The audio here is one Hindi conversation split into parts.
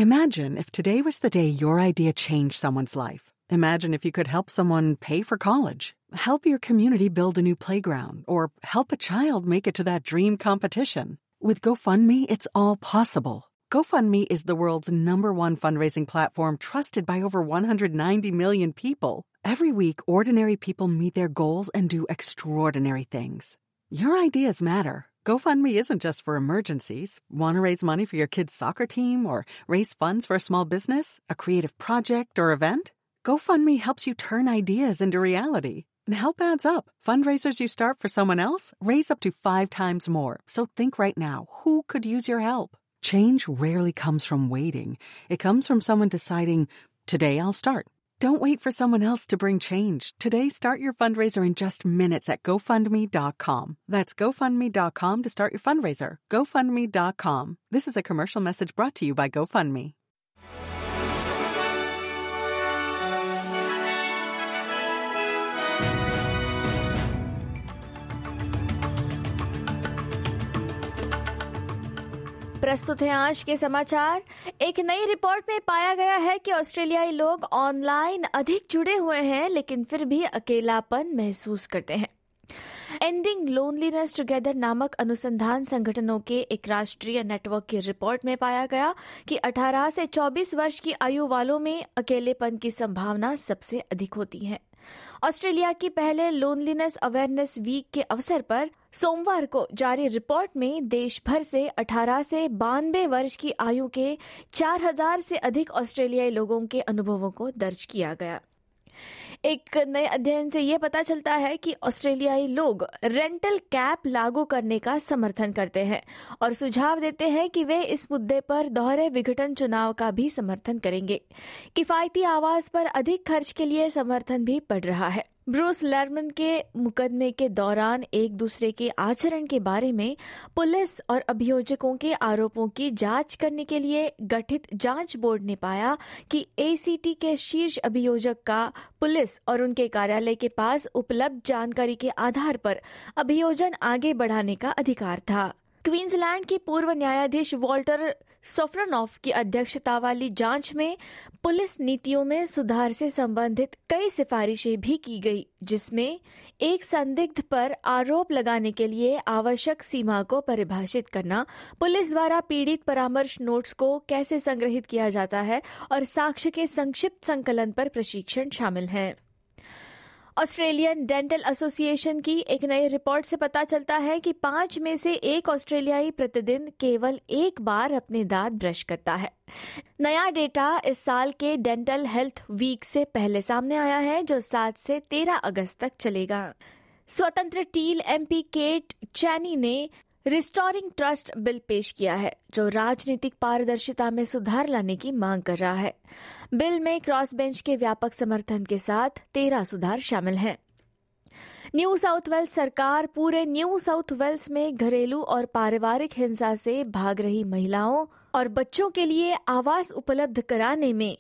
Imagine if today was the day your idea changed someone's life. Imagine if you could help someone pay for college, help your community build a new playground, or help a child make it to that dream competition. With GoFundMe, it's all possible. GoFundMe is the world's #1 fundraising platform trusted by over 190 million people. Every week, ordinary people meet their goals and do extraordinary things. Your ideas matter. GoFundMe isn't just for emergencies. Want to raise money for your kid's soccer team or raise funds for a small business, a creative project, or event? GoFundMe helps you turn ideas into reality. And help adds up. Fundraisers you start for someone else raise up to 5 times more. So think right now, who could use your help? Change rarely comes from waiting. It comes from someone deciding, today I'll start. Don't wait for someone else to bring change. Today, start your fundraiser in just minutes at GoFundMe.com. That's GoFundMe.com to start your fundraiser. GoFundMe.com. This is a commercial message brought to you by GoFundMe. प्रस्तुत हैं आज के समाचार। एक नई रिपोर्ट में पाया गया है कि ऑस्ट्रेलियाई लोग ऑनलाइन अधिक जुड़े हुए हैं, लेकिन फिर भी अकेलापन महसूस करते हैं। एंडिंग लोनलीनेस टुगेदर नामक अनुसंधान संगठनों के एक राष्ट्रीय नेटवर्क की रिपोर्ट में पाया गया कि 18 से 24 वर्ष की आयु वालों में अकेलेपन की संभावना सबसे अधिक होती है। ऑस्ट्रेलिया की पहले लोनलीनेस अवेयरनेस वीक के अवसर पर सोमवार को जारी रिपोर्ट में देश भर से 18 से 92 वर्ष की आयु के 4000 से अधिक ऑस्ट्रेलियाई लोगों के अनुभवों को दर्ज किया गया। एक नए अध्ययन से ये पता चलता है कि ऑस्ट्रेलियाई लोग रेंटल कैप लागू करने का समर्थन करते हैं और सुझाव देते हैं कि वे इस मुद्दे पर दोहरे विघटन चुनाव का भी समर्थन करेंगे। किफायती आवास पर अधिक खर्च के लिए समर्थन भी बढ़ रहा है। ब्रूस लर्मन के मुकदमे के दौरान एक दूसरे के आचरण के बारे में पुलिस और अभियोजकों के आरोपों की जांच करने के लिए गठित जांच बोर्ड ने पाया कि एसीटी के शीर्ष अभियोजक का पुलिस और उनके कार्यालय के पास उपलब्ध जानकारी के आधार पर अभियोजन आगे बढ़ाने का अधिकार था। क्वींसलैंड की पूर्व न्यायाधीश वॉल्टर सोफ्रोनॉफ की अध्यक्षता वाली जांच में पुलिस नीतियों में सुधार से संबंधित कई सिफारिशें भी की गई, जिसमें एक संदिग्ध पर आरोप लगाने के लिए आवश्यक सीमा को परिभाषित करना, पुलिस द्वारा पीड़ित परामर्श नोट्स को कैसे संग्रहित किया जाता है और साक्ष्य के संक्षिप्त संकलन पर प्रशिक्षण शामिल है। ऑस्ट्रेलियन डेंटल एसोसिएशन की एक नई रिपोर्ट से पता चलता है कि 5 में से 1 ऑस्ट्रेलियाई प्रतिदिन केवल एक बार अपने दांत ब्रश करता है। नया डेटा इस साल के डेंटल हेल्थ वीक से पहले सामने आया है, जो 7 से 13 अगस्त तक चलेगा। स्वतंत्र टील एमपी केट चैनी ने रिस्टोरिंग ट्रस्ट बिल पेश किया है, जो राजनीतिक पारदर्शिता में सुधार लाने की मांग कर रहा है। बिल में क्रॉस बेंच के व्यापक समर्थन के साथ 13 सुधार शामिल हैं। न्यू साउथ वेल्स सरकार पूरे न्यू साउथ वेल्स में घरेलू और पारिवारिक हिंसा से भाग रही महिलाओं और बच्चों के लिए आवास उपलब्ध कराने में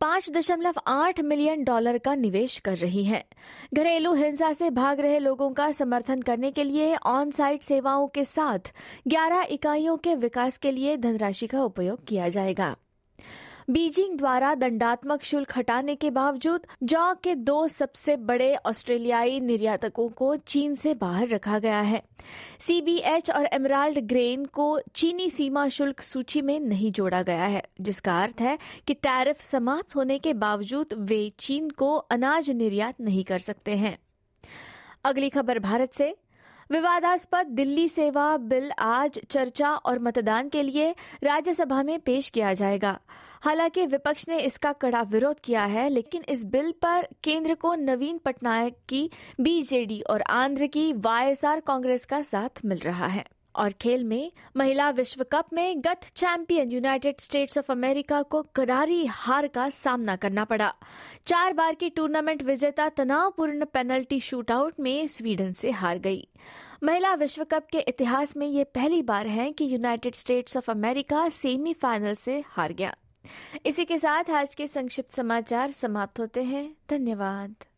$5.8 मिलियन का निवेश कर रही है। घरेलू हिंसा से भाग रहे लोगों का समर्थन करने के लिए ऑन साइट सेवाओं के साथ 11 इकाइयों के विकास के लिए धनराशि का उपयोग किया जाएगा। बीजिंग द्वारा दंडात्मक शुल्क हटाने के बावजूद जौ के 2 सबसे बड़े ऑस्ट्रेलियाई निर्यातकों को चीन से बाहर रखा गया है। सीबीएच और एमराल्ड ग्रेन को चीनी सीमा शुल्क सूची में नहीं जोड़ा गया है, जिसका अर्थ है कि टैरिफ समाप्त होने के बावजूद वे चीन को अनाज निर्यात नहीं कर सकते हैं। अगली खबर भारत से। विवादास्पद दिल्ली सेवा बिल आज चर्चा और मतदान के लिए राज्यसभा में पेश किया जाएगा। हालांकि विपक्ष ने इसका कड़ा विरोध किया है, लेकिन इस बिल पर केंद्र को नवीन पटनायक की बीजेडी और आंध्र की वाईएसआर कांग्रेस का साथ मिल रहा है। और खेल में महिला विश्व कप में गत champion United States of America को करारी हार का सामना करना पड़ा। 4 बार की टूर्नामेंट विजेता तनावपूर्ण पेनल्टी शूटआउट में स्वीडन से हार गई। महिला विश्व कप के इतिहास में ये पहली बार है कि United States of America semifinal से हार गया। इसी के साथ आज के संक्षिप्त समाचार समाप्त होते हैं। धन्यवाद।